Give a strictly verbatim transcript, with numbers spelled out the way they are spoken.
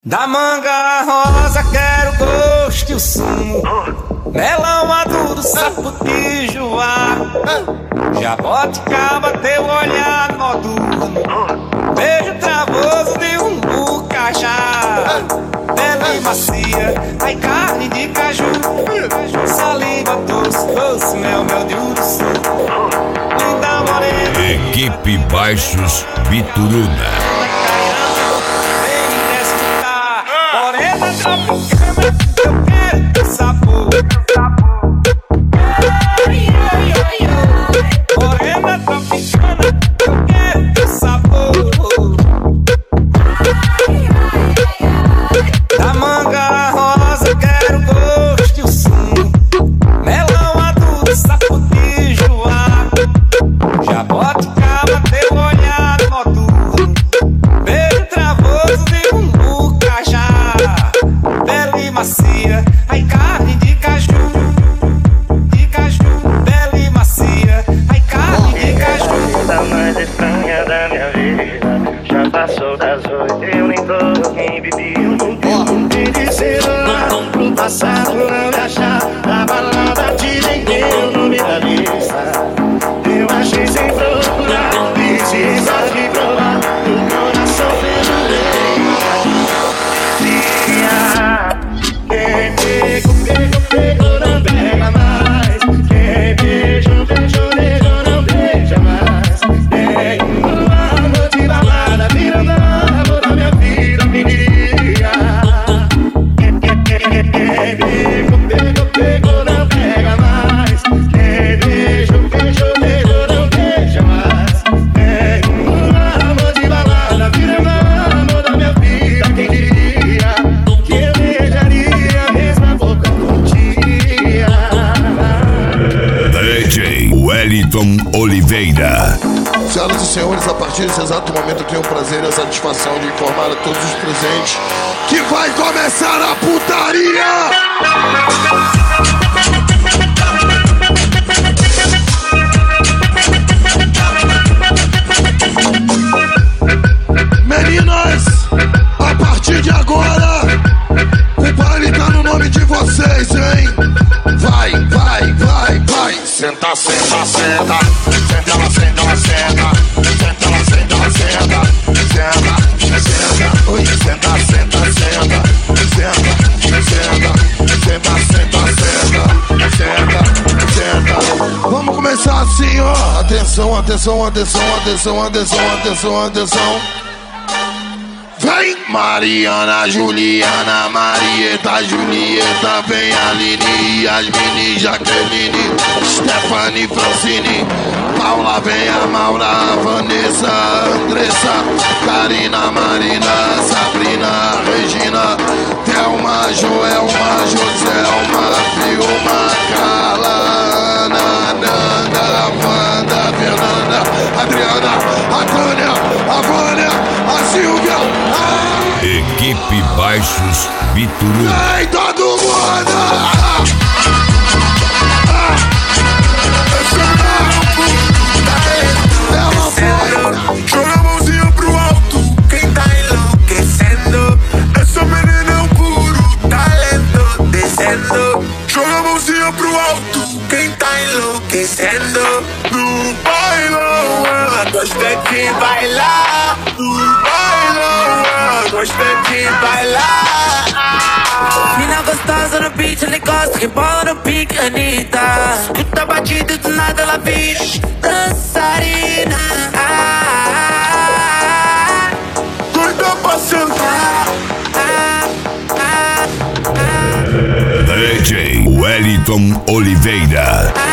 Da manga rosa quero gosto e o sumo, melão maduro, saputijuá, jaboticaba, teu olhar noturno, beijo travoso de um bucajá, pele macia, ai carne de caju, saliva doce, doce, mel, mel de uruçu, linda morena. Equipe Baixos Bituruna. Morena tropicana, eu quero teu sabor. Morena tropicana, eu quero teu sabor. Da manga rosa quero gosto e o sumo, melão maduro, saputijuá, jaboticaba, teu olhar noturno, beijo travoso de um bucajá, pele macia, ai carne de caju, de caju, pele macia, ai carne de caju. A mais estranha da minha vida, já passou das oito, eu nem tô quem bebi, eu não tenho que dizer lá pro passado não me achar, na balada te liguei o nome da lista, eu achei sem procurar, precisa de provar, o coração fez o quem pegou, pegou, pegou, não pega mais. Quem beijou, beijou, beijou, não beija mais. Tem uma noite balada, virando a amor da minha vida, me diga. Quem pegou, pegou, pegou, não pega mais. Quem beijou, beijou, beijou, não beija mais. Tem uma amor de balada, virando a amor da minha vida, quem diria que eu beijaria a mesma boca contigo. D J Wellington Oliveira. Senhoras e senhores, a partir desse exato momento eu tenho o prazer e a satisfação de informar a todos os presentes que vai começar a putaria! Meninas, a partir de agora, o baile tá no nome de vocês, hein? Vai, vai, vai, vai. Senta, senta, senta. Senta, ela senta, ela senta. Senta, ela senta, ela senta. Senta, senta. Oi, senta, senta, senta. Senta, senta. Senta, senta, senta. Senta, senta. Vamos começar assim, ó. Atenção, atenção, atenção, atenção, atenção, atenção, atenção. Vem Mariana, Juliana, Marieta, Julieta, vem Aline, Yasmine, Jaqueline, Stephanie, Francine, Paula, vem a Maura, a Vanessa, Andressa, Karina, Marina, Sabrina, Regina, Thelma, Joelma, Joselma, Vilma, Carla, Ana, Nanda, Wanda, Fernanda, Adriana, a Tânia, a Vânia, a Silvia. Equipe Baixos Bituruna. Vem todo mundo! Joga a mãozinha pro alto, quem tá enlouquecendo? Essa menina é um puro talento descendo. Joga a mãozinha pro alto, quem tá enlouquecendo? No bailão, ela gosta de bailar. No bailão, ela gosta de bailar. Mina gostosa no beat, ela gosta, rebola no pique, Anitta. Escuta batida e do nada ela vira dançarina. Ah, Doida pra sentar. D J Wellington Oliveira. ah,